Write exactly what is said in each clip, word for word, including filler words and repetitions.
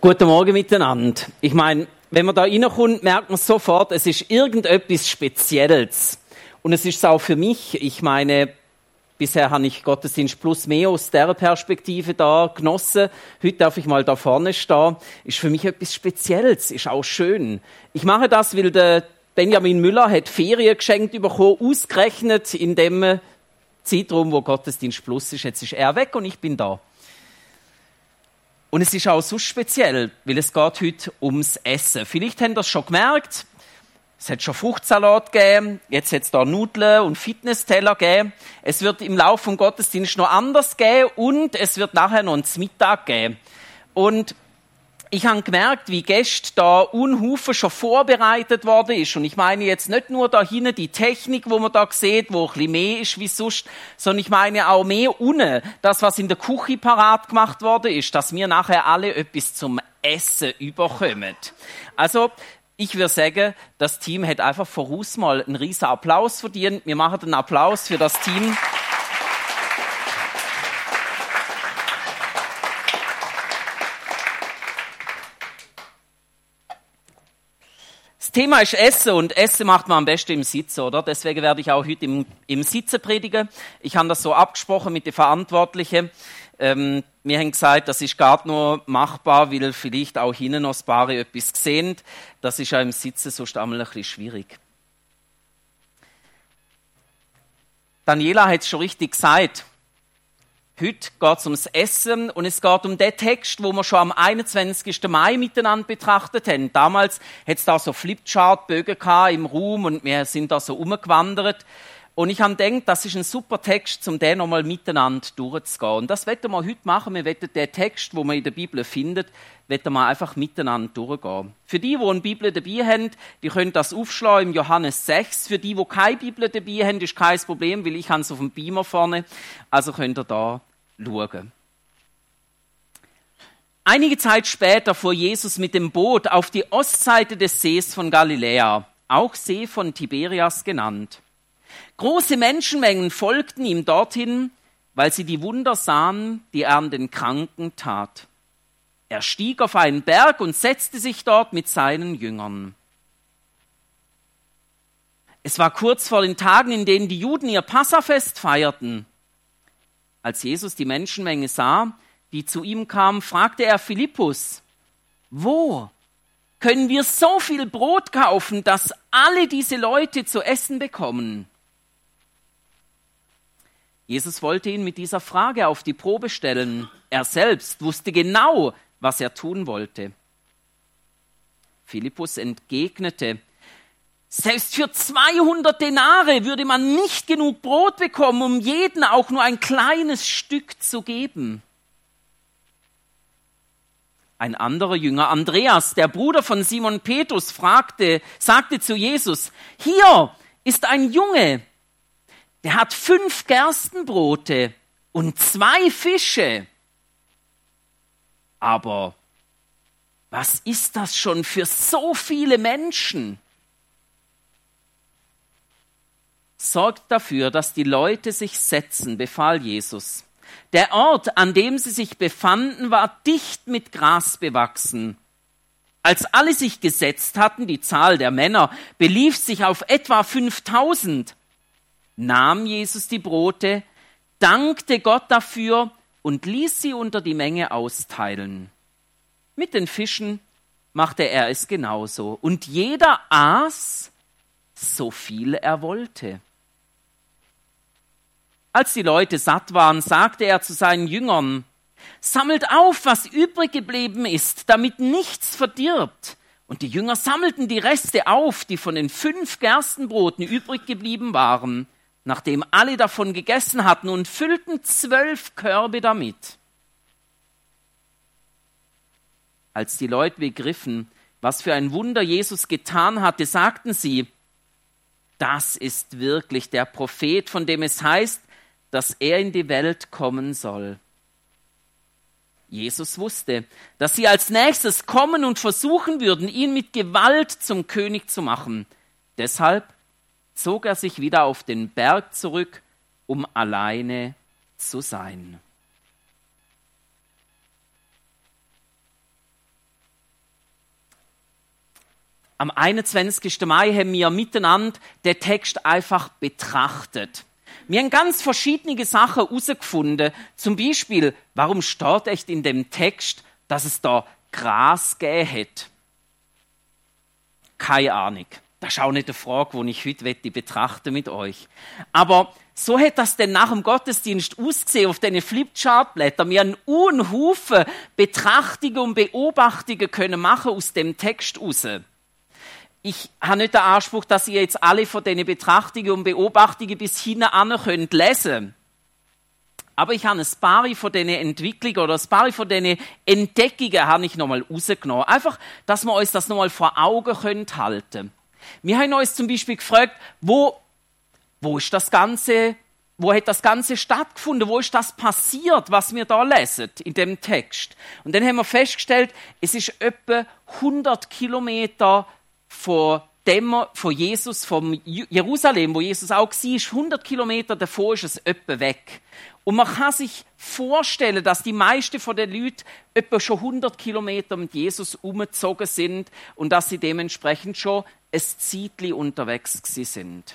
Guten Morgen miteinander. Ich meine, wenn man da reinkommt, merkt man sofort, es ist irgendetwas Spezielles. Und es ist es auch für mich. Ich meine, bisher habe ich Gottesdienst plus mehr aus dieser Perspektive da genossen. Heute darf ich mal da vorne stehen. Ist für mich etwas Spezielles, ist auch schön. Ich mache das, weil der Benjamin Müller hat Ferien geschenkt bekommen, ausgerechnet in dem Zeitraum, wo Gottesdienst plus ist. Jetzt ist er weg und ich bin da. Und es ist auch so speziell, weil es geht heute ums Essen. Vielleicht habt ihr das schon gemerkt. Es hat schon Fruchtsalat gegeben, jetzt hat es da Nudeln und Fitnessteller gegeben. Es wird im Laufe des Gottesdienstes noch anders geben und es wird nachher noch einen Mittag geben. Und ich habe gemerkt, wie Gäste da unhaufen schon vorbereitet worden ist. Und ich meine jetzt nicht nur da hinten die Technik, wo man da sieht, wo ein bisschen mehr ist wie sonst, sondern ich meine auch mehr unten, das, was in der Küche parat gemacht worden ist, dass wir nachher alle etwas zum Essen überkommen. Also, ich würde sagen, das Team hat einfach voraus mal einen riesen Applaus verdient. Wir machen einen Applaus für das Team. Das Thema ist Essen und Essen macht man am besten im Sitzen, oder? Deswegen werde ich auch heute im, im Sitzen predigen. Ich habe das so abgesprochen mit den Verantwortlichen. Ähm, wir haben gesagt, das ist gar nur machbar, weil vielleicht auch hinten noch ein paar etwas sehen. Das ist ja im Sitzen sonst einmal ein bisschen schwierig. Daniela hat es schon richtig gesagt. Heute geht es ums Essen und es geht um den Text, wo wir schon am einundzwanzigsten Mai miteinander betrachtet haben. Damals hat es da so Flipchart-Bögen im Raum und wir sind da so umgewandert. Und ich habe gedacht, das ist ein super Text, um den nochmal miteinander durchzugehen. Und das wollen wir heute machen. Wir wollen den Text, den man in der Bibel findet, wollen wir einfach miteinander durchgehen. Für die, die eine Bibel dabei haben, die können das aufschlagen im Johannes sechs. Für die, die keine Bibel dabei haben, ist kein Problem, weil ich habe es auf dem Beamer vorne. Also könnt ihr da schauen. Einige Zeit später fuhr Jesus mit dem Boot auf die Ostseite des Sees von Galiläa, auch See von Tiberias genannt. Große Menschenmengen folgten ihm dorthin, weil sie die Wunder sahen, die er an den Kranken tat. Er stieg auf einen Berg und setzte sich dort mit seinen Jüngern. Es war kurz vor den Tagen, in denen die Juden ihr Passafest feierten. Als Jesus die Menschenmenge sah, die zu ihm kam, fragte er Philippus: Wo können wir so viel Brot kaufen, dass alle diese Leute zu essen bekommen? Jesus wollte ihn mit dieser Frage auf die Probe stellen. Er selbst wusste genau, was er tun wollte. Philippus entgegnete: Selbst für zweihundert Denare würde man nicht genug Brot bekommen, um jedem auch nur ein kleines Stück zu geben. Ein anderer Jünger, Andreas, der Bruder von Simon Petrus, fragte, sagte zu Jesus: Hier ist ein Junge, der hat fünf Gerstenbrote und zwei Fische. Aber was ist das schon für so viele Menschen? Sorgt dafür, dass die Leute sich setzen, befahl Jesus. Der Ort, an dem sie sich befanden, war dicht mit Gras bewachsen. Als alle sich gesetzt hatten, die Zahl der Männer belief sich auf etwa fünftausend, nahm Jesus die Brote, dankte Gott dafür und ließ sie unter die Menge austeilen. Mit den Fischen machte er es genauso. Und jeder aß, so viel er wollte. Als die Leute satt waren, sagte er zu seinen Jüngern: Sammelt auf, was übrig geblieben ist, damit nichts verdirbt. Und die Jünger sammelten die Reste auf, die von den fünf Gerstenbroten übrig geblieben waren, nachdem alle davon gegessen hatten, und füllten zwölf Körbe damit. Als die Leute begriffen, was für ein Wunder Jesus getan hatte, sagten sie: Das ist wirklich der Prophet, von dem es heißt, dass er in die Welt kommen soll. Jesus wusste, dass sie als nächstes kommen und versuchen würden, ihn mit Gewalt zum König zu machen. Deshalb zog er sich wieder auf den Berg zurück, um alleine zu sein. am einundzwanzigsten Mai haben wir miteinander den Text einfach betrachtet. Wir haben ganz verschiedene Sachen herausgefunden. Zum Beispiel, warum steht echt in dem Text, dass es da Gras gegeben hat? Keine Ahnung. Das ist auch nicht eine Frage, die ich heute betrachten mit euch. Aber so hat das denn nach dem Gottesdienst ausgesehen auf diesen Flipchartblättern. Wir haben einen Haufen Betrachtungen und Beobachtungen können machen aus dem Text raus. Ich habe nicht den Anspruch, dass ihr jetzt alle von diesen Betrachtungen und Beobachtungen bis hinten an könnt lesen. Aber ich habe ein paar von diesen Entwicklungen oder ein paar von diesen Entdeckungen habe ich nochmal rausgenommen. Einfach, dass wir uns das nochmal vor Augen können halten. Wir haben uns zum Beispiel gefragt, wo, wo ist das Ganze, wo hat das Ganze stattgefunden? Wo ist das passiert, was wir da lesen in dem Text? Und dann haben wir festgestellt, es ist etwa hundert Kilometer von dem, von Jesus, vom Jerusalem, wo Jesus auch war, hundert Kilometer davor ist es etwa weg. Und man kann sich vorstellen, dass die meisten von den Leuten etwa schon hundert Kilometer mit Jesus umgezogen sind und dass sie dementsprechend schon ein Zeitchen unterwegs sind.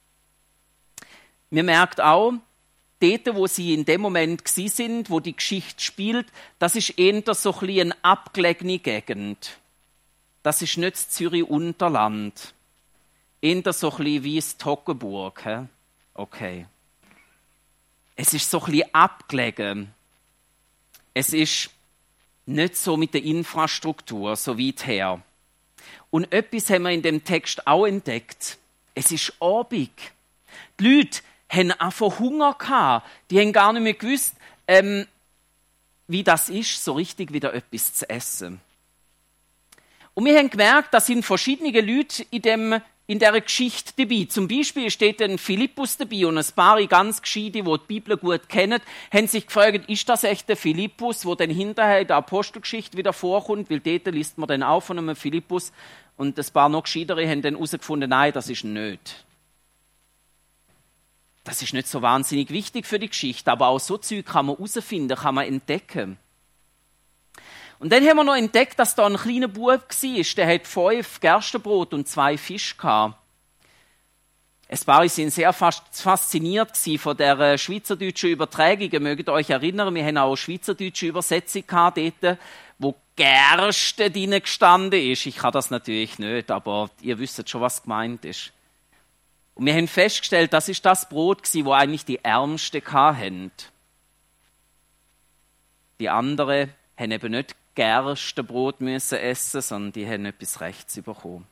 Man merkt auch, dort, wo sie in dem Moment sind, wo die Geschichte spielt, das ist eher so ein bisschen eine abgelegene Gegend. Das ist nicht das Zürich-Unterland. Eher so ein bisschen wie das Toggenburg. He? Okay. Es ist so ein bisschen abgelegen. Es ist nicht so mit der Infrastruktur so weit her. Und etwas haben wir in dem Text auch entdeckt. Es ist Abend. Die Leute haben einfach Hunger gehabt. Die haben gar nicht mehr gewusst, ähm, wie das ist, so richtig wieder etwas zu essen. Und wir haben gemerkt, da sind verschiedene Leute in, dem, in dieser Geschichte dabei. Zum Beispiel steht ein Philippus dabei und ein paar ganz Gescheite, die die Bibel gut kennen, haben sich gefragt, ist das echt der Philippus, der dann hinterher in der Apostelgeschichte wieder vorkommt? Weil dort liest man dann auch von einem Philippus. Und ein paar noch Gescheitere haben dann herausgefunden, nein, das ist nicht. Das ist nicht so wahnsinnig wichtig für die Geschichte, aber auch so Zeug kann man herausfinden, kann man entdecken. Und dann haben wir noch entdeckt, dass da ein kleiner Bub war, der hat fünf Gerstenbrot und zwei Fische gehabt. Es war sind sehr fasziniert von der schweizerdeutschen Übertragung. Ihr mögt euch erinnern, wir haben auch eine schweizerdeutsche Übersetzung gehabt, dort, wo Gerste drin gestanden ist. Ich kann das natürlich nicht, aber ihr wisst schon, was gemeint ist. Und wir haben festgestellt, das ist das Brot, das eigentlich die Ärmsten hatten. Die anderen haben eben nicht Gerstenbrot müssen essen, sondern die haben etwas Rechts bekommen.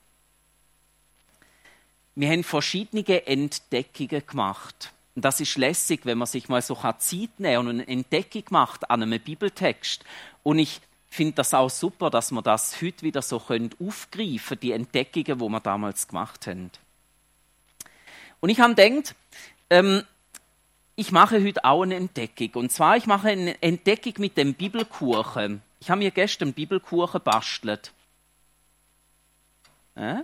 Wir haben verschiedene Entdeckungen gemacht. Und das ist lässig, wenn man sich mal so Zeit nehmen und eine Entdeckung macht an einem Bibeltext. Und ich finde das auch super, dass wir das heute wieder so aufgreifen können, die Entdeckungen, die wir damals gemacht haben. Und ich habe gedacht, ähm, ich mache heute auch eine Entdeckung. Und zwar, ich mache eine Entdeckung mit dem Bibelkuchen. Ich habe mir gestern einen Bibelkuchen bastelt. Äh?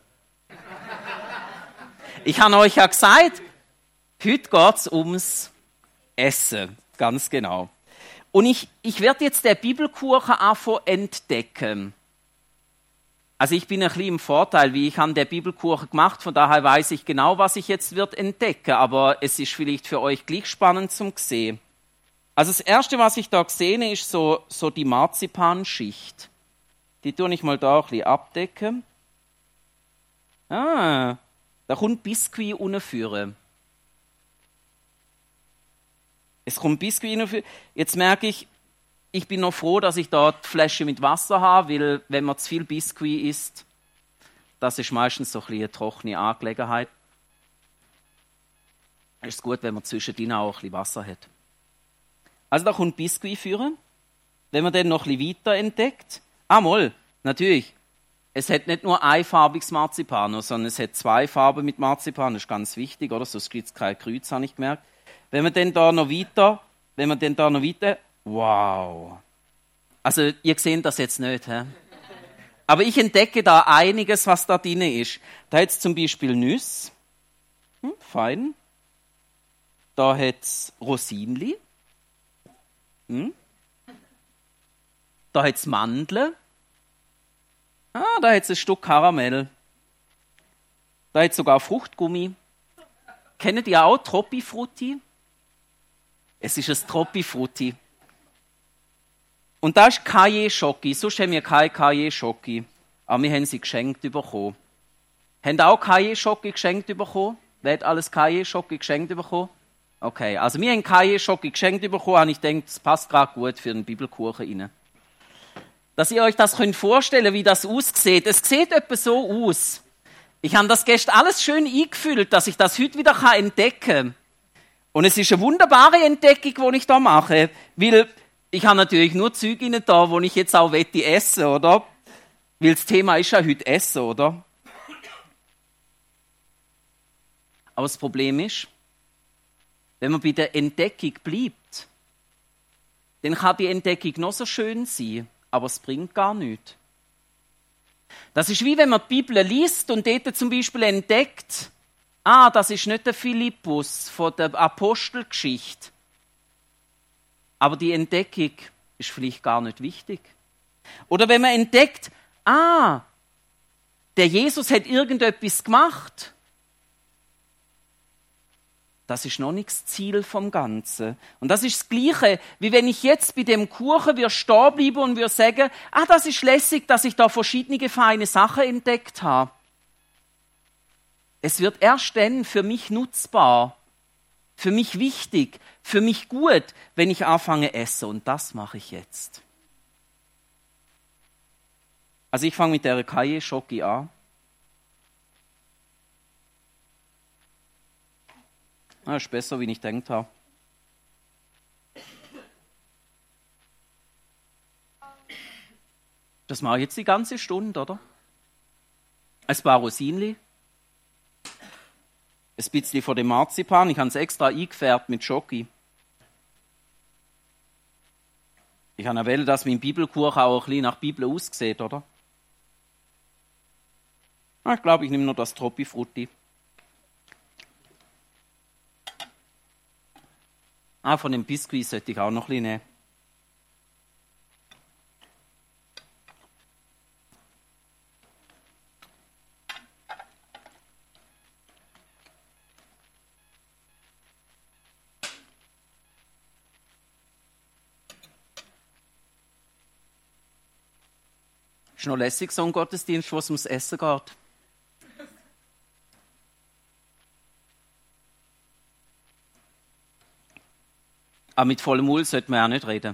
Ich habe euch ja gesagt, heute geht es ums Essen. Ganz genau. Und ich, ich werde jetzt den Bibelkuchen anfangen entdecken. Also ich bin ein bisschen im Vorteil, wie ich habe den Bibelkuchen gemacht, von daher weiß ich genau, was ich jetzt wird entdecken. Aber es ist vielleicht für euch gleich spannend zum sehen. Also das Erste, was ich da gesehen habe, ist so, so die Marzipanschicht. Die tue ich mal da ein bisschen abdecken. Ah, da kommt Biskuit unten. Es kommt Biskuit unten. Jetzt merke ich, ich bin noch froh, dass ich da die Flasche mit Wasser habe, weil wenn man zu viel Biskuit isst, das ist meistens so ein bisschen eine trockene Angelegenheit. Es ist gut, wenn man zwischendrin auch ein bisschen Wasser hat. Also da kommt Biskuit führen. Wenn man dann noch ein bisschen weiter entdeckt, ah mal, natürlich, es hat nicht nur einfarbiges Marzipan, sondern es hat zwei Farben mit Marzipan, das ist ganz wichtig, oder? Sonst gibt es kein Kreuz, habe ich gemerkt. Wenn man dann da noch weiter, wenn man dann da noch weiter, wow. Also ihr seht das jetzt nicht, hä? Aber ich entdecke da einiges, was da drin ist. Da hat es zum Beispiel Nüsse, hm, fein. Da hat es Rosinli. Hm. Da hat es Mandeln. Ah, da hat es ein Stück Karamell. Da hat es sogar Fruchtgummi. Kennt ihr auch Troppi Frutti? Es ist ein Troppi Frutti. Und da ist Cahier Schoki. Sonst haben wir keine Cahier Schoki. Aber wir haben sie geschenkt bekommen. Haben auch Cahier Schoki geschenkt bekommen? Wer hat alles Cahier Schoki geschenkt bekommen? Okay, also wir haben Cahier Schoki geschenkt bekommen und ich denke, das passt gerade gut für einen Bibelkuchen rein. Dass ihr euch das könnt vorstellen, wie das aussieht. Es sieht etwa so aus. Ich habe das gestern alles schön eingefüllt, dass ich das heute wieder entdecken kann. Und es ist eine wunderbare Entdeckung, die ich da mache, weil ich habe natürlich nur Zeug rein da, wo ich jetzt auch wette essen, oder? Weil das Thema ist ja heute Essen, oder? Aber das Problem ist, wenn man bei der Entdeckung bleibt, dann kann die Entdeckung noch so schön sein, aber es bringt gar nichts. Das ist wie wenn man die Bibel liest und dort zum Beispiel entdeckt, ah, das ist nicht der Philippus von der Apostelgeschichte. Aber die Entdeckung ist vielleicht gar nicht wichtig. Oder wenn man entdeckt, ah, der Jesus hat irgendetwas gemacht. Das ist noch nicht das Ziel vom Ganzen. Und das ist das Gleiche, wie wenn ich jetzt bei dem Kuchen wir stehen bleiben und wir sagen, ah, das ist lässig, dass ich da verschiedene feine Sachen entdeckt habe. Es wird erst dann für mich nutzbar, für mich wichtig, für mich gut, wenn ich anfange essen. Und das mache ich jetzt. Also ich fange mit der Cahier Schoki an. Das ist besser, wie ich gedacht habe. Das mache ich jetzt die ganze Stunde, oder? Ein paar Rosinli. Ein bisschen von dem Marzipan. Ich habe es extra eingefärbt mit Schoki. Ich habe erwähnt, dass mein Bibelkuchen auch ein bisschen nach Bibel aussieht, oder? Ich glaube, ich nehme nur das Troppi Frutti. Ah, von dem Biskuit sollte ich auch noch ein bisschen nehmen. Ist noch lässig, so ein Gottesdienst, wo es ums Essen geht. Aber mit vollem Mund sollte man auch nicht reden.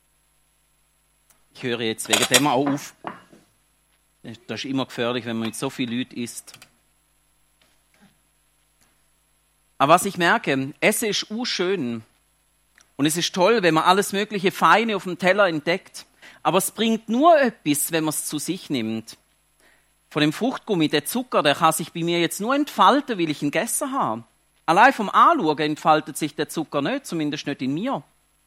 Ich höre jetzt wegen dem auch auf. Das ist immer gefährlich, wenn man mit so vielen Leuten isst. Aber was ich merke, Essen ist urschön. Und es ist toll, wenn man alles mögliche Feine auf dem Teller entdeckt. Aber es bringt nur etwas, wenn man es zu sich nimmt. Von dem Fruchtgummi, der Zucker, der kann sich bei mir jetzt nur entfalten, weil ich ihn gegessen habe. Allein vom Anschauen entfaltet sich der Zucker nicht, zumindest nicht in mir.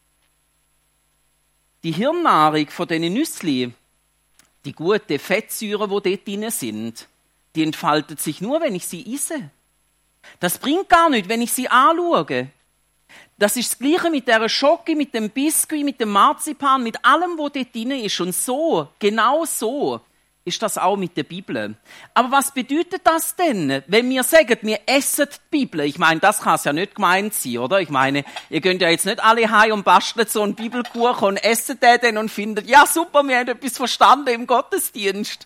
Die Hirnnahrung von diesen Nüssli, die guten Fettsäuren, die dort drin sind, die entfaltet sich nur, wenn ich sie esse. Das bringt gar nichts, wenn ich sie anschaue. Das ist das Gleiche mit der Schoki, mit dem Biskuit, mit dem Marzipan, mit allem, was dort drin ist. Und so, genau so, ist das auch mit der Bibel. Aber was bedeutet das denn, wenn wir sagen, wir essen die Bibel? Ich meine, das kann es ja nicht gemeint sein, oder? Ich meine, ihr könnt ja jetzt nicht alle heim und basteln so einen Bibelkuchen und essen den dann und findet, ja super, wir haben etwas verstanden im Gottesdienst.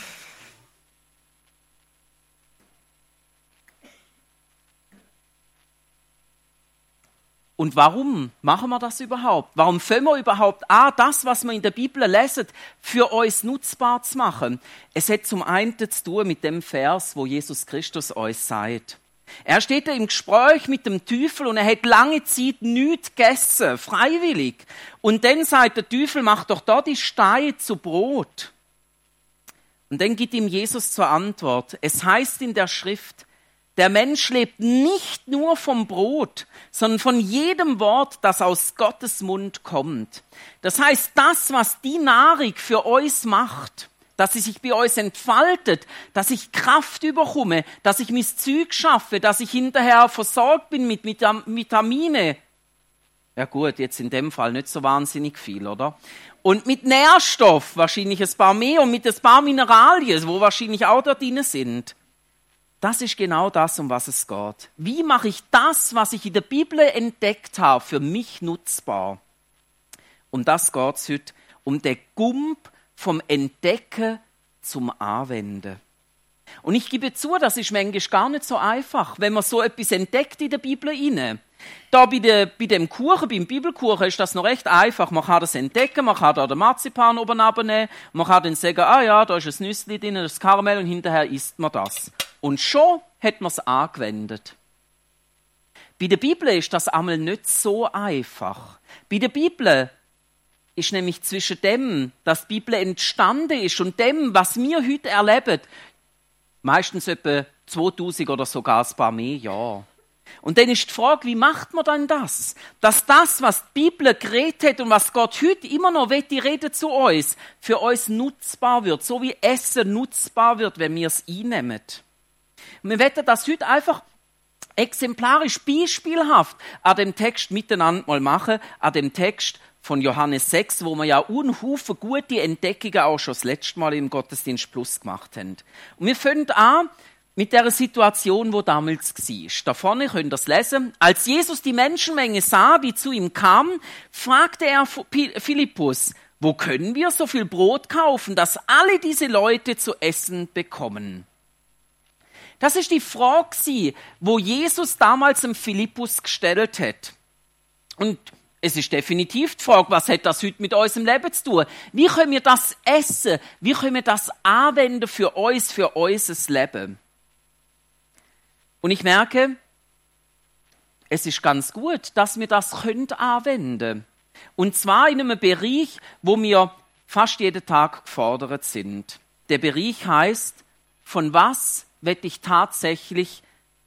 Und warum machen wir das überhaupt? Warum fangen wir überhaupt an, das, was wir in der Bibel lesen, für uns nutzbar zu machen? Es hat zum einen zu tun mit dem Vers, wo Jesus Christus uns sagt. Er steht im Gespräch mit dem Teufel und er hat lange Zeit nichts gegessen, freiwillig. Und dann sagt der Teufel, mach doch da die Steine zu Brot. Und dann gibt ihm Jesus zur Antwort. Es heißt in der Schrift, der Mensch lebt nicht nur vom Brot, sondern von jedem Wort, das aus Gottes Mund kommt. Das heißt, das, was die Nahrung für uns macht, dass sie sich bei uns entfaltet, dass ich Kraft überkomme, dass ich mein Zeug schaffe, dass ich hinterher versorgt bin mit Vitamine. Ja gut, jetzt in dem Fall nicht so wahnsinnig viel, oder? Und mit Nährstoff wahrscheinlich ein paar mehr und mit ein paar Mineralien, wo wahrscheinlich auch da drin sind. Das ist genau das, um was es geht. Wie mache ich das, was ich in der Bibel entdeckt habe, für mich nutzbar? Um das geht es heute, um den Gump vom Entdecken zum Anwenden. Und ich gebe zu, das ist manchmal gar nicht so einfach, wenn man so etwas entdeckt in der Bibel rein. Da bei, der, bei dem Kuchen, beim Bibelkuchen, ist das noch recht einfach. Man kann das entdecken, man kann da den Marzipan oben abnehmen, man kann dann sagen, ah ja, da ist ein Nüssli drin, das Karamell und hinterher isst man das. Und schon hat man es angewendet. Bei der Bibel ist das einmal nicht so einfach. Bei der Bibel ist nämlich zwischen dem, dass die Bibel entstanden ist und dem, was wir heute erleben, meistens etwa zweitausend oder sogar ein paar mehr Jahre. Und dann ist die Frage, wie macht man dann das? Dass das, was die Bibel geredet hat und was Gott heute immer noch will, die Rede zu uns, für uns nutzbar wird, so wie Essen nutzbar wird, wenn wir es einnehmen. Und wir wollen das heute einfach exemplarisch, beispielhaft an dem Text miteinander mal machen, an dem Text von Johannes sechs, wo wir ja unhaufen gute Entdeckungen auch schon das letzte Mal im Gottesdienst Plus gemacht haben. Und wir fangen an mit der Situation, wo damals war. Da vorne könnt ihr es lesen. Als Jesus die Menschenmenge sah, die zu ihm kam, fragte er Philippus, wo können wir so viel Brot kaufen, dass alle diese Leute zu essen bekommen? Das ist die Frage, wo Jesus damals dem Philippus gestellt hat. Und es ist definitiv die Frage, was hat das heute mit unserem Leben zu tun? Wie können wir das essen? Wie können wir das anwenden für uns, für unser Leben? Und ich merke, es ist ganz gut, dass wir das können anwenden. Und zwar in einem Bereich, wo wir fast jeden Tag gefordert sind. Der Bereich heißt, von was will ich tatsächlich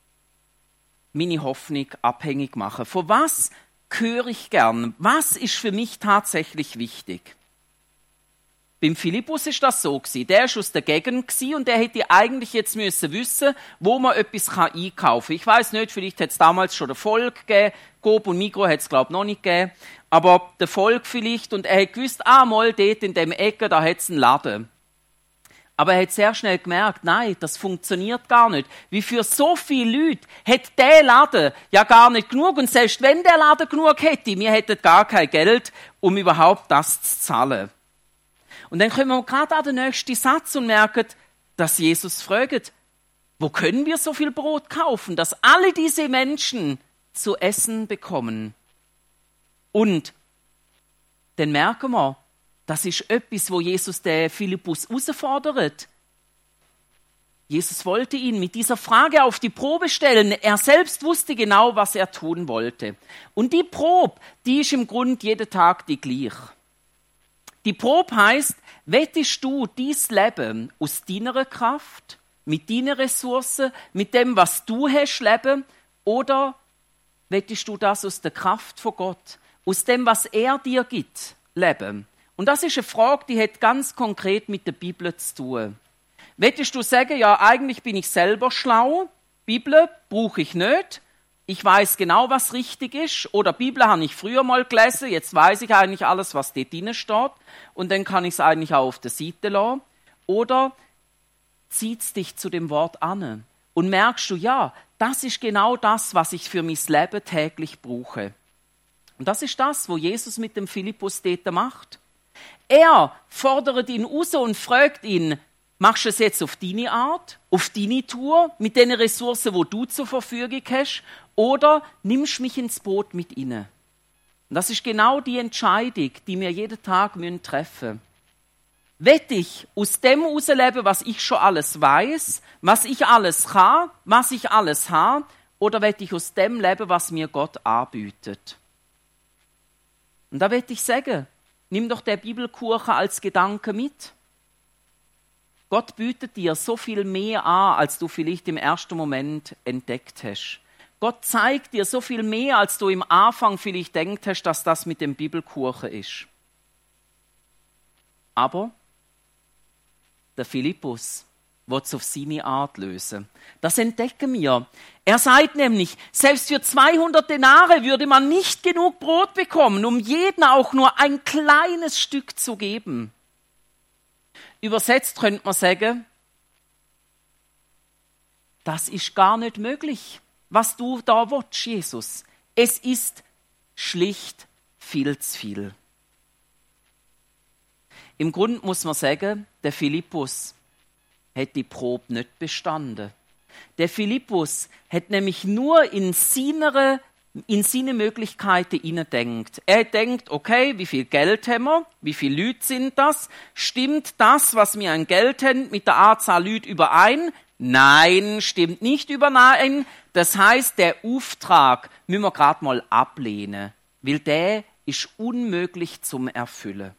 meine Hoffnung abhängig machen? Von was höre ich gern? Was ist für mich tatsächlich wichtig? Beim Philippus ist das so gewesen. Der ist aus der Gegend gewesen und der hätte eigentlich jetzt müssen wissen, wo man etwas einkaufen kann. Ich weiß nicht, vielleicht hat es damals schon den Volk gegeben. Coop und Migros hat es, glaube ich, noch nicht gegeben. Aber der Volk vielleicht. Und er hat gewusst, ah, mal dort in dem Ecke, da hat es einen Laden. Aber er hat sehr schnell gemerkt, nein, das funktioniert gar nicht. Wie für so viele Leute hat der Laden ja gar nicht genug. Und selbst wenn der Laden genug hätte, wir hätten gar kein Geld, um überhaupt das zu zahlen. Und dann kommen wir gerade an den nächsten Satz und merken, dass Jesus fragt, wo können wir so viel Brot kaufen, dass alle diese Menschen zu essen bekommen? Und dann merken wir, das ist etwas, wo Jesus den Philippus herausfordert. Jesus wollte ihn mit dieser Frage auf die Probe stellen. Er selbst wusste genau, was er tun wollte. Und die Probe, die ist im Grunde jeden Tag die gleiche. Die Probe heisst, wettest du dein Leben aus deiner Kraft, mit deinen Ressourcen, mit dem, was du hast, leben, oder wettest du das aus der Kraft von Gott, aus dem, was er dir gibt, leben? Und das ist eine Frage, die hat ganz konkret mit der Bibel zu tun. Wettest du sagen, ja, eigentlich bin ich selber schlau, Bibel brauche ich nicht, ich weiß genau, was richtig ist, oder Bibel habe ich früher mal gelesen, jetzt weiß ich eigentlich alles, was dort drin steht, und dann kann ich es eigentlich auch auf der Seite lassen. Oder zieht es dich zu dem Wort an und merkst du, ja, das ist genau das, was ich für mein Leben täglich brauche. Und das ist das, was Jesus mit dem Philippus dort macht. Er fordert ihn raus und fragt ihn, machst du es jetzt auf deine Art, auf deine Tour, mit den Ressourcen, die du zur Verfügung hast, oder nimmst mich ins Boot mit ihnen? Und das ist genau die Entscheidung, die wir jeden Tag treffen müssen. Will ich aus dem herausleben, was ich schon alles weiß, was ich alles kann, was ich alles habe, oder will ich aus dem leben, was mir Gott anbietet? Und da will ich sagen, nimm doch den Bibelkuchen als Gedanke mit. Gott bietet dir so viel mehr an, als du vielleicht im ersten Moment entdeckt hast. Gott zeigt dir so viel mehr, als du im Anfang vielleicht denkt hast, dass das mit dem Bibelkuchen ist. Aber der Philippus, will es auf seine Art lösen. Das entdecken wir. Er sagt nämlich, selbst für zweihundert Denare würde man nicht genug Brot bekommen, um jedem auch nur ein kleines Stück zu geben. Übersetzt könnte man sagen, das ist gar nicht möglich, was du da willst, Jesus. Es ist schlicht viel zu viel. Im Grunde muss man sagen, der Philippus hat die Probe nicht bestanden. Der Philippus hat nämlich nur in seine, in seine Möglichkeiten hineindenkt. Er denkt, okay, wie viel Geld haben wir? Wie viele Leute sind das? Stimmt das, was wir an Geld haben, mit der Anzahl Leute überein? Nein, stimmt nicht überein. Das heißt, der Auftrag müssen wir gerade mal ablehnen, weil der ist unmöglich zum Erfüllen.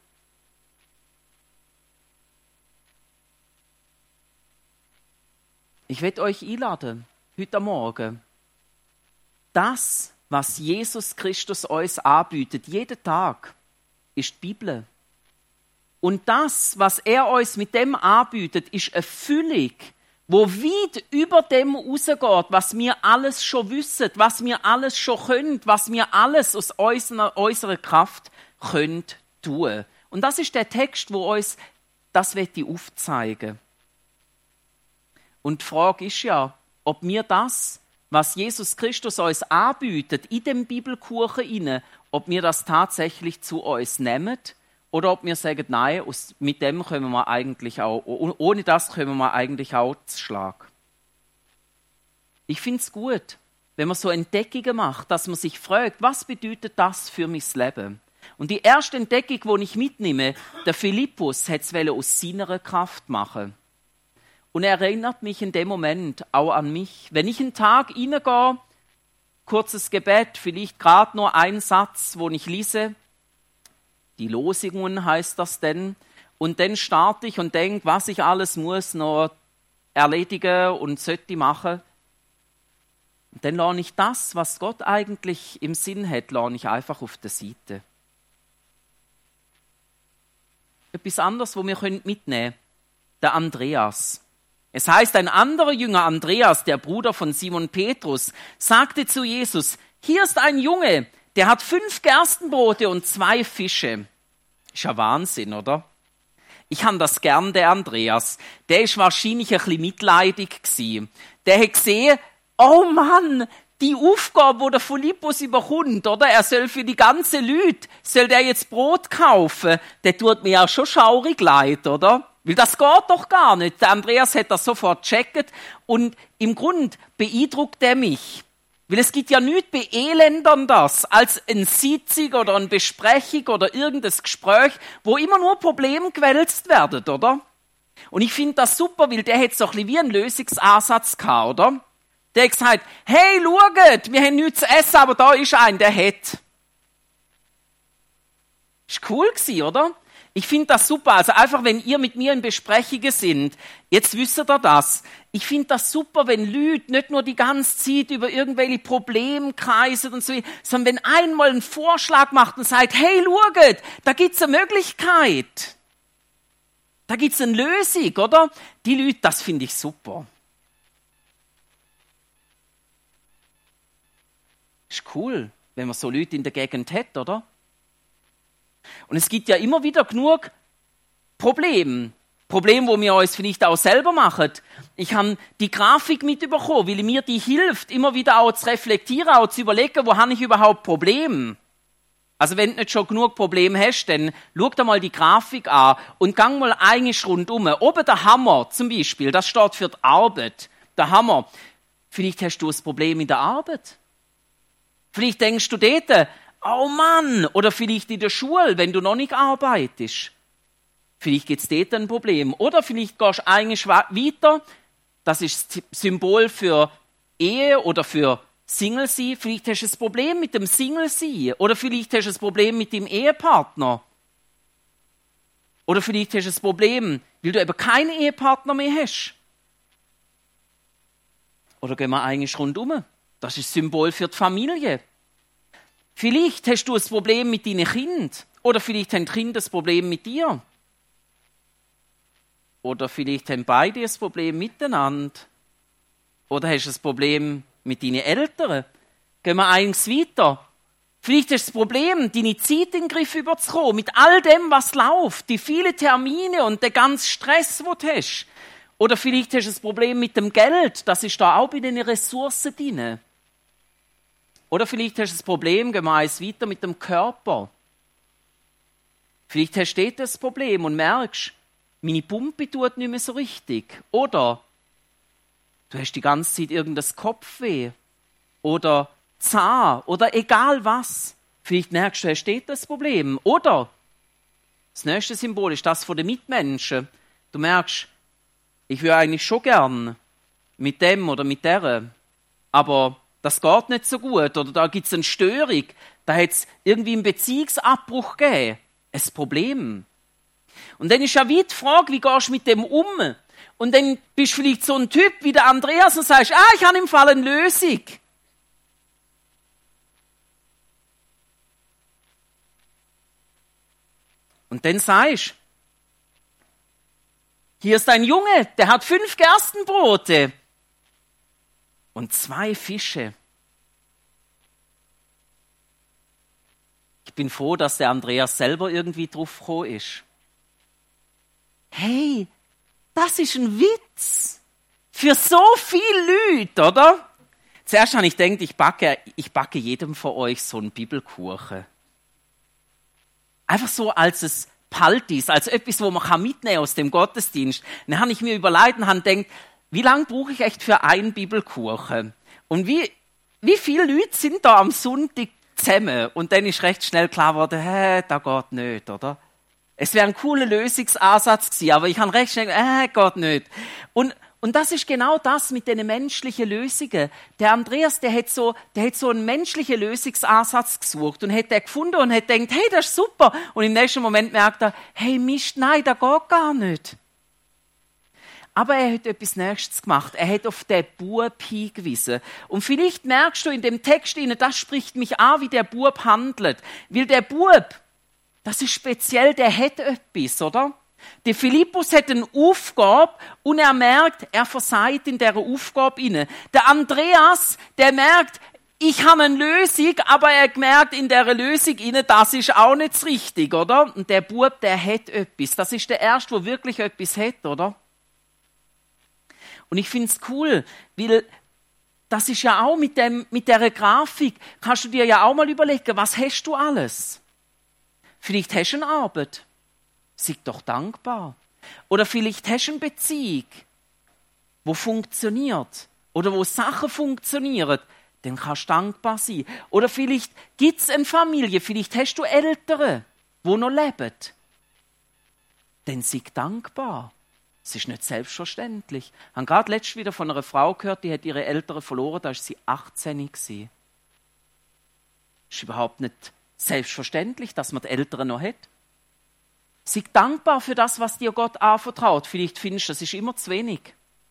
Ich werde euch einladen, heute Morgen, das, was Jesus Christus uns anbietet, jeden Tag, ist die Bibel. Und das, was er uns mit dem anbietet, ist eine Füllung, wo weit über dem rausgeht, was wir alles schon wissen, was wir alles schon können, was wir alles aus unserer, unserer Kraft können tun. Und das ist der Text, wo uns das aufzeigen will. Und die Frage ist ja, ob wir das, was Jesus Christus uns anbietet, in dem Bibelkuchen inne, ob wir das tatsächlich zu uns nehmen oder ob wir sagen, nein, mit dem können wir eigentlich auch, ohne das können wir eigentlich auch zu Schlag. Ich finde es gut, wenn man so Entdeckungen macht, dass man sich fragt, was bedeutet das für mein Leben? Und die erste Entdeckung, die ich mitnehme, der Philippus hat es aus seiner Kraft machen. Und er erinnert mich in dem Moment auch an mich. Wenn ich einen Tag reingehe, kurzes Gebet, vielleicht gerade nur ein Satz, wo ich lese, die Losungen heißt das denn, und dann starte ich und denke, was ich alles muss noch erledigen und sollte machen. Und dann lerne ich das, was Gott eigentlich im Sinn hat, lerne ich einfach auf der Seite. Etwas anderes, wo wir mitnehmen können, der Andreas. Es heißt, ein anderer Jünger, Andreas, der Bruder von Simon Petrus, sagte zu Jesus, hier ist ein Junge, der hat fünf Gerstenbrote und zwei Fische. Ist ja Wahnsinn, oder? Ich habe das gern, der Andreas. Der ist wahrscheinlich ein bisschen mitleidig gewesen. Der hat gesehen, oh Mann, die Aufgabe, die der Philippus überkommt, oder? Er soll für die ganze Leute, soll der jetzt Brot kaufen? Der tut mir ja schon schaurig leid, oder? Weil das geht doch gar nicht. Der Andreas hat das sofort gecheckt und im Grunde beeindruckt er mich. Weil es gibt ja nichts beelendern das, als eine Sitzung oder eine Besprechung oder irgendein Gespräch, wo immer nur Probleme gewälzt werden, oder? Und ich finde das super, weil der hat so ein bisschen wie einen Lösungsansatz gehabt, oder? Der hat gesagt, hey, schaut, wir haben nichts zu essen, aber da ist ein, der hat. Ist cool gewesen, oder? Ich finde das super. Also einfach, wenn ihr mit mir in Besprechungen sind, jetzt wisst ihr das. Ich finde das super, wenn Leute nicht nur die ganze Zeit über irgendwelche Probleme kreisen und so, sondern wenn einmal einen Vorschlag macht und sagt, hey, schaut, da gibt es eine Möglichkeit. Da gibt es eine Lösung, oder? Die Leute, das finde ich super. Ist cool, wenn man so Leute in der Gegend hat, oder? Und es gibt ja immer wieder genug Probleme. Probleme, die wir uns vielleicht auch selber machen. Ich habe die Grafik mitbekommen, weil mir die hilft, immer wieder auch zu reflektieren, auch zu überlegen, wo habe ich überhaupt Probleme. Also wenn du nicht schon genug Probleme hast, dann schau dir mal die Grafik an und gang mal eigentlich rundum. Oben der Hammer zum Beispiel, das steht für die Arbeit. Der Hammer. Vielleicht hast du ein Problem in der Arbeit. Vielleicht denkst du dort, oh Mann, oder vielleicht in der Schule, wenn du noch nicht arbeitest. Vielleicht gibt es dort ein Problem. Oder vielleicht gehst du eigentlich weiter, das ist das Symbol für Ehe oder für Single-Sein. Vielleicht hast du ein Problem mit dem Single-Sein. Oder vielleicht hast du ein Problem mit dem Ehepartner. Oder vielleicht hast du ein Problem, weil du eben keinen Ehepartner mehr hast. Oder gehen wir eigentlich rundum? Das ist das Symbol für die Familie. Vielleicht hast du ein Problem mit deinen Kindern. Oder vielleicht haben die Kinder ein Problem mit dir. Oder vielleicht haben beide ein Problem miteinander. Oder hast du ein Problem mit deinen Eltern? Gehen wir eins weiter. Vielleicht hast du das Problem, deine Zeit in den Griff überzukommen, mit all dem, was läuft, die vielen Termine und den ganzen Stress, den du hast. Oder vielleicht hast du ein Problem mit dem Geld, das ist da auch bei den Ressourcen drin. Oder vielleicht hast du ein Problem, gehen wir eins weiter, mit dem Körper. Vielleicht hast du dort ein Problem und merkst, meine Pumpe tut nicht mehr so richtig. Oder du hast die ganze Zeit irgendein Kopfweh. Oder Zahn. Oder egal was. Vielleicht merkst du, hast dort ein Problem. Oder das nächste Symbol ist das von den Mitmenschen. Du merkst, ich würde eigentlich schon gern mit dem oder mit der, aber das geht nicht so gut. Oder da gibt es eine Störung. Da hat es irgendwie einen Beziehungsabbruch gegeben. Ein Problem. Und dann ist ja wie die Frage, wie gehst du mit dem um? Und dann bist du vielleicht so ein Typ wie der Andreas und sagst, ah, ich habe im Fall eine Lösung. Und dann sagst du, hier ist ein Junge, der hat fünf Gerstenbrote und zwei Fische. Ich bin froh, dass der Andreas selber irgendwie drauf gekommen ist. Hey, das ist ein Witz. Für so viele Leute, oder? Zuerst habe ich gedacht, ich backe, ich backe jedem von euch so einen Bibelkuchen. Einfach so als es Paltis, als etwas, wo man mitnehmen kann aus dem Gottesdienst. Dann habe ich mir überlegt und habe gedacht, wie lange brauche ich echt für einen Bibelkuchen? Und wie, wie viele Leute sind da am Sonntag zusammen? Und dann ist recht schnell klar geworden, hä, das geht nicht, oder? Es wäre ein cooler Lösungsansatz gewesen, aber ich habe recht schnell gesagt, äh, geht nicht. Und, und das ist genau das mit den menschlichen Lösungen. Der Andreas, der hat so, der hat so einen menschlichen Lösungsansatz gesucht und hat den gefunden und hat gedacht, hey, das ist super. Und im nächsten Moment merkt er, hey, Mist, nein, das geht gar nicht. Aber er hat etwas Nächstes gemacht. Er hat auf den Bub hingewiesen. Und vielleicht merkst du in dem Text, das spricht mich an, wie der Bub handelt. Weil der Bub, das ist speziell, der hat etwas, oder? Der Philippus hat eine Aufgabe und er merkt, er versagt in dieser Aufgabe inne. Der Andreas, der merkt, ich habe eine Lösung, aber er merkt in dieser Lösung inne, das ist auch nicht das Richtige, oder? Und der Bub, der hat etwas. Das ist der Erste, der wirklich etwas hat, oder? Und ich finde es cool, weil das ist ja auch mit, dem, mit dieser Grafik, kannst du dir ja auch mal überlegen, was hast du alles? Vielleicht hast du eine Arbeit. Sei doch dankbar. Oder vielleicht hast du eine Beziehung, die funktioniert. Oder wo Sachen funktionieren. Dann kannst du dankbar sein. Oder vielleicht gibt es eine Familie, vielleicht hast du Eltern, die noch leben. Dann sei dankbar. Es ist nicht selbstverständlich. Ich habe gerade letztens wieder von einer Frau gehört, die hat ihre Eltern verloren, da war sie achtzehn gewesen. Ist überhaupt nicht selbstverständlich, dass man die Eltern noch hat. Sei dankbar für das, was dir Gott anvertraut. Vielleicht findest du, das ist immer zu wenig.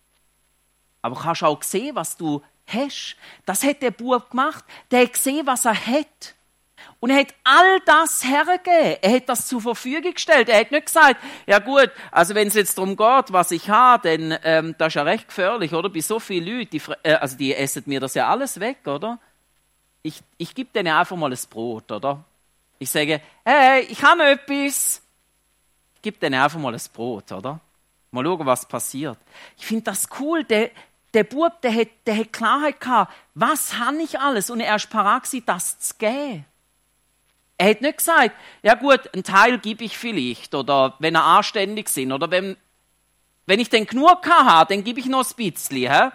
Aber kannst auch sehen, was du hast. Das hat der Bub gemacht. Der hat gesehen, was er hat. Und er hat all das hergegeben. Er hat das zur Verfügung gestellt. Er hat nicht gesagt, ja gut, also wenn es jetzt darum geht, was ich habe, dann ähm, das ist ja recht gefährlich, oder? Bei so vielen Leuten, die, äh, also die essen mir das ja alles weg, oder? Ich, ich gebe denen einfach mal ein Brot, oder? Ich sage, hey, ich habe etwas. Ich gebe denen einfach mal ein Brot, oder? Mal schauen, was passiert. Ich finde das cool. Der, der Bub, der hat, der hat Klarheit gehabt, was habe ich alles? Und er ist parat gewesen, das zu geben. Er hat nicht gesagt, ja gut, einen Teil gebe ich vielleicht, oder wenn er anständig sind, oder wenn, wenn ich dann genug habe, dann gebe ich noch ein bisschen. He?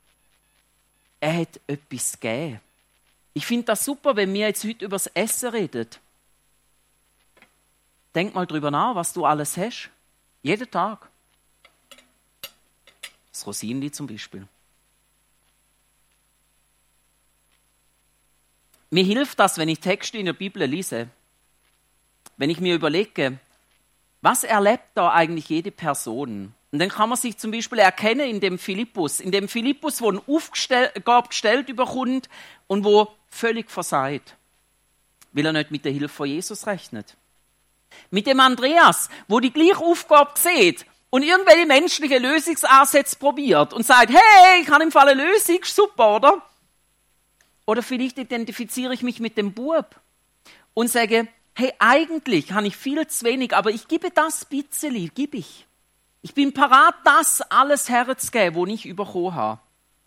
Er hat etwas gegeben. Ich finde das super, wenn wir jetzt heute über das Essen reden. Denk mal drüber nach, was du alles hast. Jeden Tag. Das Rosinli zum Beispiel. Mir hilft das, wenn ich Texte in der Bibel lese. Wenn ich mir überlege, was erlebt da eigentlich jede Person? Und dann kann man sich zum Beispiel erkennen in dem Philippus. In dem Philippus, wo eine Aufgabe gestellt überkommt und wo völlig versagt. Weil er nicht mit der Hilfe von Jesus rechnet. Mit dem Andreas, wo die gleiche Aufgabe sieht und irgendwelche menschliche Lösungsansätze probiert und sagt, hey, ich habe im Fall eine Lösung, super, oder? Oder vielleicht identifiziere ich mich mit dem Bub und sage, hey, eigentlich habe ich viel zu wenig, aber ich gebe das bisschen, gebe ich. Ich bin parat, das alles herzugeben, was ich bekommen habe.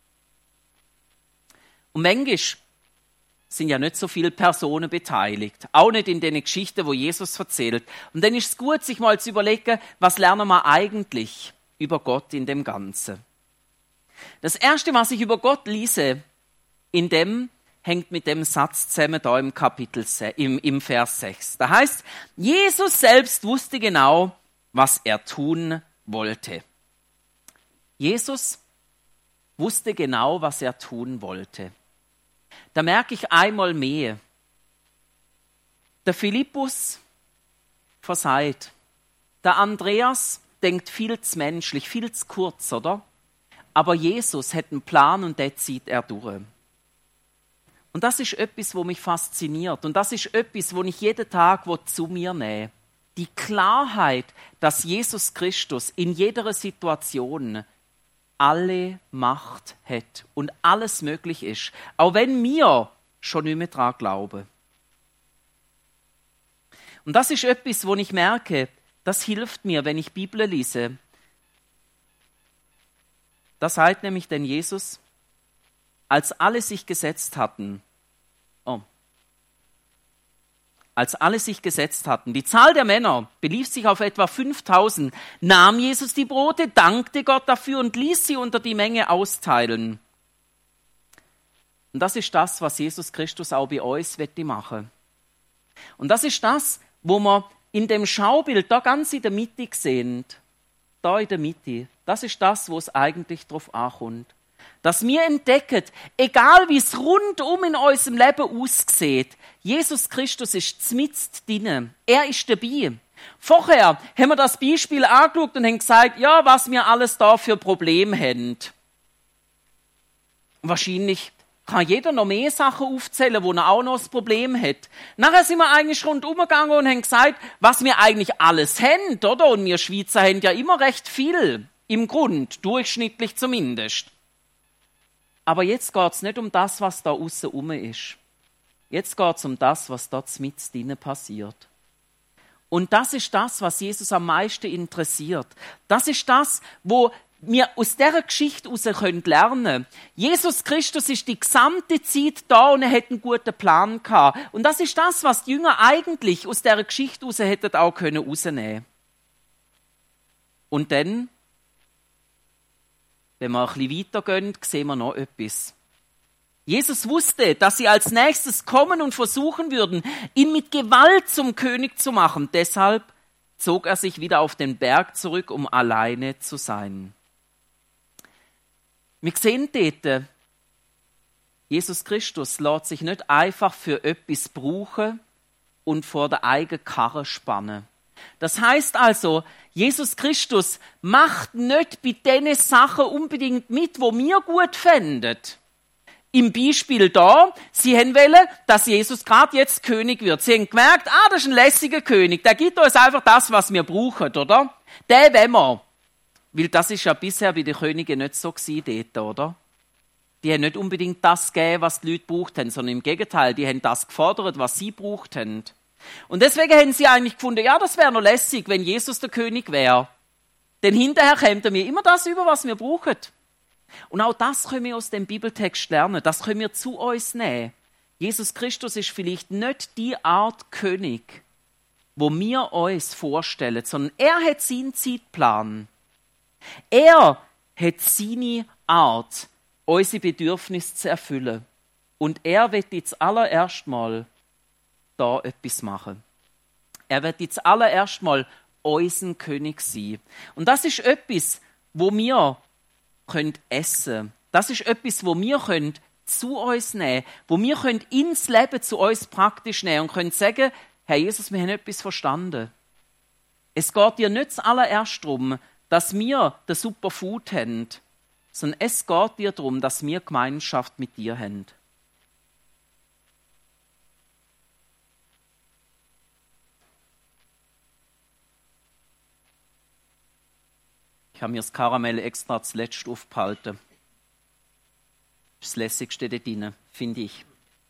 Und manchmal sind ja nicht so viele Personen beteiligt. Auch nicht in den Geschichten, wo Jesus erzählt. Und dann ist es gut, sich mal zu überlegen, was lernen wir eigentlich über Gott in dem Ganzen. Das Erste, was ich über Gott lese, in dem hängt mit dem Satz zusammen da im Kapitel, im, im Vers sechs. Da heißt, Jesus selbst wusste genau, was er tun wollte. Jesus wusste genau, was er tun wollte. Da merke ich einmal mehr, der Philippus versagt. Der Andreas denkt viel zu menschlich, viel zu kurz, oder? Aber Jesus hat einen Plan und den zieht er durch. Und das ist etwas, was mich fasziniert. Und das ist etwas, was ich jeden Tag zu mir nehme. Die Klarheit, dass Jesus Christus in jeder Situation alle Macht hat und alles möglich ist, auch wenn wir schon nicht mehr daran glauben. Und das ist etwas, wo ich merke, das hilft mir, wenn ich Bibel lese. Da sagt nämlich denn Jesus, als alle sich gesetzt hatten, oh, als alle sich gesetzt hatten, die Zahl der Männer belief sich auf etwa fünftausend, nahm Jesus die Brote, dankte Gott dafür und ließ sie unter die Menge austeilen. Und das ist das, was Jesus Christus auch bei uns machen will. Und das ist das, wo wir in dem Schaubild da ganz in der Mitte sehen, da in der Mitte, das ist das, wo es eigentlich drauf ankommt. Dass wir entdecken, egal wie es rundum in unserem Leben aussieht, Jesus Christus ist mitten drin. Er ist dabei. Vorher haben wir das Beispiel angeschaut und haben gesagt, ja, was wir alles da für Probleme haben. Wahrscheinlich kann jeder noch mehr Sachen aufzählen, wo er auch noch das Problem hat. Nachher sind wir eigentlich rundum gegangen und haben gesagt, was wir eigentlich alles haben, oder? Und wir Schweizer haben ja immer recht viel, im Grund, durchschnittlich zumindest. Aber jetzt geht es nicht um das, was da aussen rum ist. Jetzt geht es um das, was dort mit drinnen passiert. Und das ist das, was Jesus am meisten interessiert. Das ist das, wo wir aus dieser Geschichte heraus lernen können. Jesus Christus ist die gesamte Zeit da und er hat einen guten Plan gehabt. Und das ist das, was die Jünger eigentlich aus dieser Geschichte heraus hätten auch können rausnehmen. Und dann, wenn wir ein bisschen weitergehen, sehen wir noch etwas. Jesus wusste, dass sie als nächstes kommen und versuchen würden, ihn mit Gewalt zum König zu machen. Deshalb zog er sich wieder auf den Berg zurück, um alleine zu sein. Wir sehen dort, Jesus Christus lässt sich nicht einfach für etwas brauchen und vor der eigenen Karre spannen. Das heißt also, Jesus Christus macht nicht bei den Sachen unbedingt mit, wo wir gut fänden. Im Beispiel da, sie haben wollen, dass Jesus gerade jetzt König wird. Sie haben gemerkt, ah, das ist ein lässiger König, der gibt uns einfach das, was wir brauchen, oder? Den wollen wir. Weil das ist ja bisher bei den Königen nicht so gewesen dort, oder? Die haben nicht unbedingt das gegeben, was die Leute gebraucht haben, sondern im Gegenteil, die haben das gefordert, was sie gebraucht haben. Und deswegen haben sie eigentlich gefunden, ja, das wäre noch lässig, wenn Jesus der König wäre. Denn hinterher kämen wir immer das über, was wir brauchen. Und auch das können wir aus dem Bibeltext lernen, das können wir zu uns nehmen. Jesus Christus ist vielleicht nicht die Art König, wo wir uns vorstellen, sondern er hat seinen Zeitplan. Er hat seine Art, unsere Bedürfnisse zu erfüllen. Und er wird jetzt allererst mal da etwas machen. Er wird jetzt allererst mal unser König sein. Und das ist etwas, wo wir können essen. Das ist etwas, wo wir können zu uns nehmen, wo wir können ins Leben zu uns praktisch nehmen und können sagen, Herr Jesus, wir haben etwas verstanden. Es geht dir nicht zuallererst darum, dass wir das Superfood haben, sondern es geht dir darum, dass wir Gemeinschaft mit dir haben. Ich habe mir das Karamell extra zuletzt aufgehalten. Das ist das Lässigste da drin, finde ich.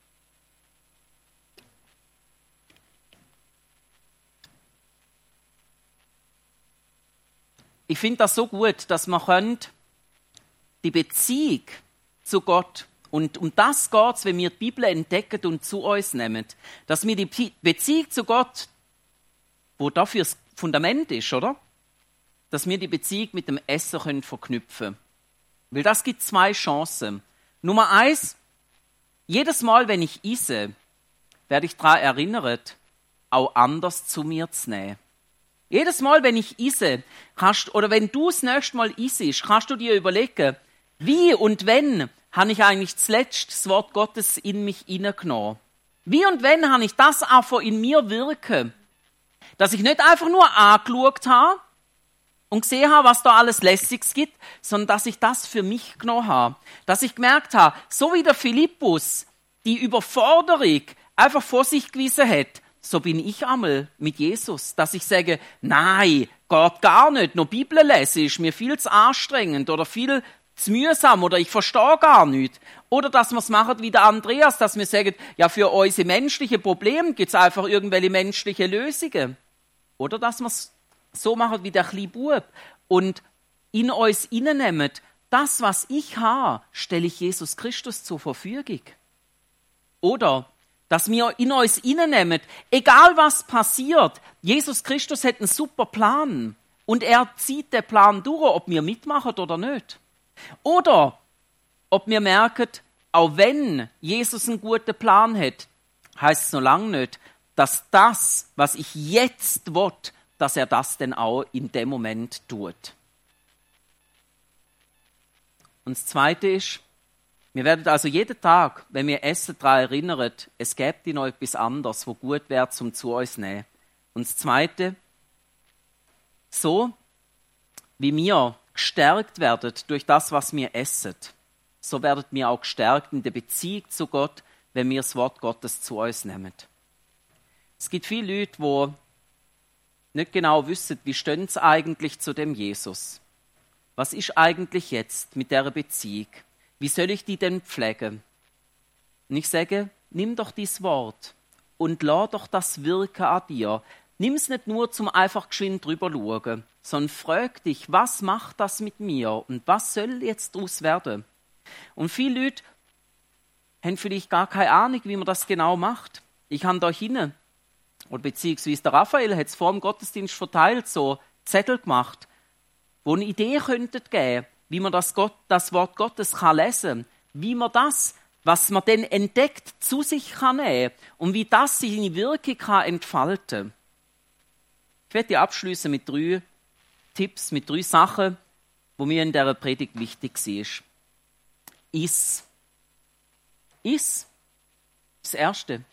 Ich finde das so gut, dass man könnt die Beziehung zu Gott, und um das geht es, wenn wir die Bibel entdecken und zu uns nehmen, dass wir die Beziehung zu Gott, wo dafür das Fundament ist, oder? Dass wir die Beziehung mit dem Essen können verknüpfen können. Weil das gibt zwei Chancen. Nummer eins, jedes Mal, wenn ich esse, werde ich daran erinnert, auch anders zu mir zu nehmen. Jedes Mal, wenn ich esse, kannst, oder wenn du das nächste Mal isst, kannst du dir überlegen, wie und wenn habe ich eigentlich zuletzt das Wort Gottes in mich hineingenommen. Wie und wenn habe ich das einfach in mir wirken, dass ich nicht einfach nur angeschaut habe und gesehen habe, was da alles Lässiges gibt, sondern dass ich das für mich genommen habe. Dass ich gemerkt habe, so wie der Philippus die Überforderung einfach vor sich gewiesen hat, so bin ich einmal mit Jesus. Dass ich sage, nein, geht gar nicht, noch Bibel lesen ist mir viel zu anstrengend oder viel zu mühsam oder ich verstehe gar nicht. Oder dass wir es machen wie der Andreas, dass wir sagen, ja, für unsere menschlichen Probleme gibt es einfach irgendwelche menschliche Lösungen. Oder dass wir es so machen wie der kleine Bub und in uns hineinnehmen, das, was ich habe, stelle ich Jesus Christus zur Verfügung. Oder dass wir in uns hineinnehmen, egal was passiert, Jesus Christus hat einen super Plan und er zieht den Plan durch, ob wir mitmachen oder nicht. Oder ob wir merken, auch wenn Jesus einen guten Plan hat, heisst es noch lange nicht, dass das, was ich jetzt will, dass er das dann auch in dem Moment tut. Und das Zweite ist, wir werden also jeden Tag, wenn wir essen, daran erinnern, es gibt noch etwas anderes, wo gut wäre, zum zu uns nehmen. Und das Zweite, so wie wir gestärkt werden durch das, was wir essen, so werden wir auch gestärkt in der Beziehung zu Gott, wenn wir das Wort Gottes zu uns nehmen. Es gibt viele Leute, die nicht genau wissen, wie stehen sie eigentlich zu dem Jesus. Was ist eigentlich jetzt mit dieser Beziehung? Wie soll ich die denn pflegen? Und ich sage, nimm doch dieses Wort und lass doch das wirken an dir. Nimm es nicht nur zum einfach geschwind drüber schauen, sondern frag dich, was macht das mit mir und was soll jetzt daraus werden? Und viele Leute haben vielleicht gar keine Ahnung, wie man das genau macht. Ich habe da hinten, oder beziehungsweise der Raphael hat es vor dem Gottesdienst verteilt, so Zettel gemacht, wo eine Idee könnte geben, wie man das, Gott, das Wort Gottes kann lesen, wie man das, was man dann entdeckt, zu sich kann nehmen und wie das seine Wirkung kann entfalten. Ich werde abschließen mit drei Tipps, mit drei Sachen, wo mir in dieser Predigt wichtig ist. Iss. Iss. Das Erste.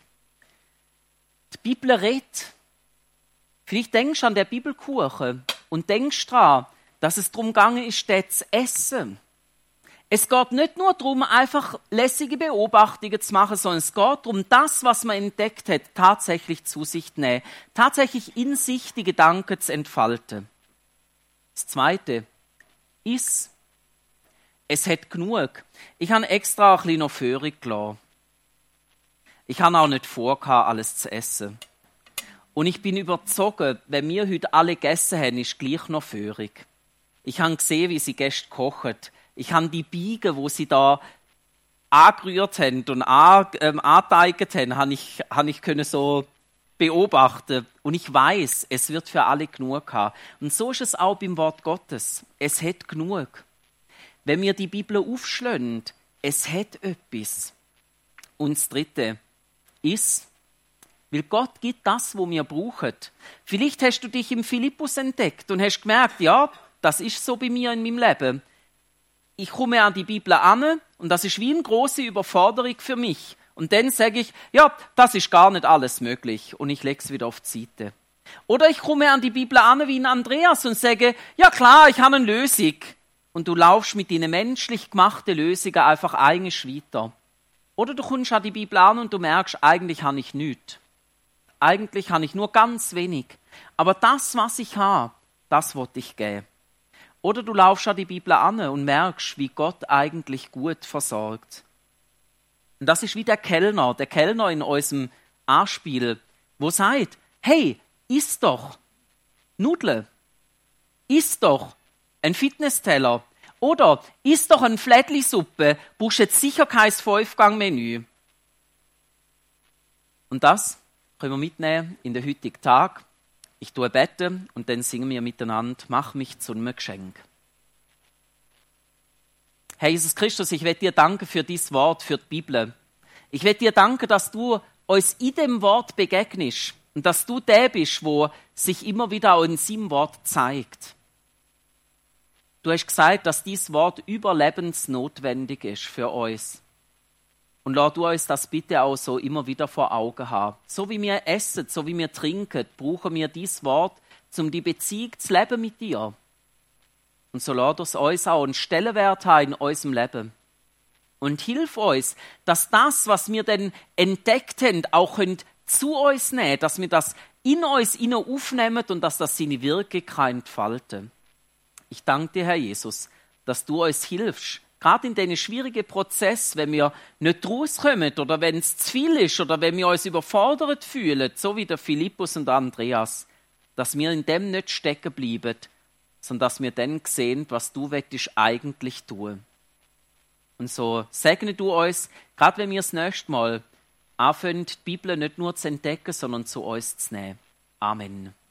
Die Bibel redet. Vielleicht denkst du an den Bibelkuchen und denkst daran, dass es darum gegangen ist, den zu essen. Es geht nicht nur darum, einfach lässige Beobachtungen zu machen, sondern es geht darum, das, was man entdeckt hat, tatsächlich zu sich zu nehmen, tatsächlich in sich die Gedanken zu entfalten. Das Zweite ist, es hat genug. Ich habe extra ein bisschen noch Führung gelassen. Ich habe auch nicht vor, alles zu essen. Und ich bin überzeugt, wenn wir heute alle gegessen haben, ist gleich noch Führung. Ich habe gesehen, wie sie Gäste kochen. Ich habe die Biegen, wo sie da angerührt haben und an, ähm, angeteigt haben, habe ich, habe ich können so beobachten. Und ich weiß, es wird für alle genug haben. Und so ist es auch beim Wort Gottes. Es hat genug. Wenn wir die Bibel aufschlagen, es hat etwas. Und das Dritte ist, weil Gott gibt das, was wir brauchen. Vielleicht hast du dich im Philippus entdeckt und hast gemerkt, ja, das ist so bei mir in meinem Leben. Ich komme an die Bibel an und das ist wie eine große Überforderung für mich. Und dann sage ich, ja, das ist gar nicht alles möglich und ich lege es wieder auf die Seite. Oder ich komme an die Bibel an wie ein Andreas und sage, ja klar, ich habe eine Lösung. Und du laufst mit deinen menschlich gemachten Lösungen einfach eigentlich weiter. Oder du kommst an die Bibel an und du merkst, eigentlich habe ich nichts. Eigentlich habe ich nur ganz wenig. Aber das, was ich habe, das wollte ich geben. Oder du laufst an die Bibel an und merkst, wie Gott eigentlich gut versorgt. Und das ist wie der Kellner, der Kellner in unserem Anspiel, wo sagt, hey, iss doch Nudeln, iss doch ein Fitnessteller oder iss doch ein Flättli-Suppe, brauchst jetzt sicher kein Fünf-Gang-Menü. Und das können wir mitnehmen in den heutigen Tag. Ich tue beten und dann singen wir miteinander, mach mich zu einem Geschenk. Herr Jesus Christus, ich will dir danken für dieses Wort, für die Bibel. Ich will dir danken, dass du uns in dem Wort begegnest und dass du der bist, wo sich immer wieder auch in seinem Wort zeigt. Du hast gesagt, dass dieses Wort überlebensnotwendig ist für uns. Und lass du uns das bitte auch so immer wieder vor Augen haben. So wie wir essen, so wie wir trinken, brauchen wir dieses Wort, um die Beziehung zu leben mit dir. Und so lass es uns auch einen Stellenwert haben in unserem Leben. Und hilf uns, dass das, was wir dann entdeckt haben, auch zu uns nehmen können, dass wir das in uns aufnehmen und dass das seine Wirkung entfalten kann. Ich danke dir, Herr Jesus, dass du uns hilfst, gerade in diesen schwierigen Prozess, wenn wir nicht rauskommen oder wenn es zu viel ist oder wenn wir uns überfordert fühlen, so wie der Philippus und der Andreas, dass wir in dem nicht stecken bleiben, sondern dass wir dann sehen, was du willst eigentlich tun. Und so segne du uns, gerade wenn wir das nächste Mal anfangen, die Bibel nicht nur zu entdecken, sondern zu uns zu nehmen. Amen.